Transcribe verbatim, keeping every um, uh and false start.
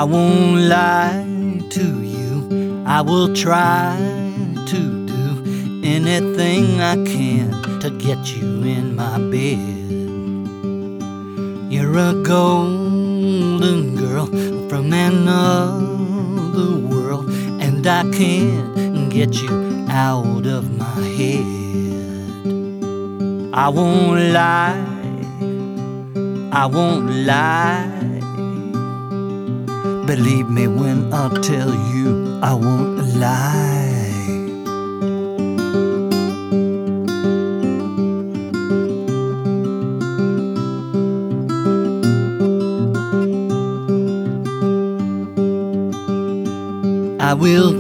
I won't lie to you. I will try to do anything I can to get you in my bed. You're a golden girl from another world, and I can't get you out of my head. I won't lie, I won't lie. Believe me when I tell you I won't lie. I will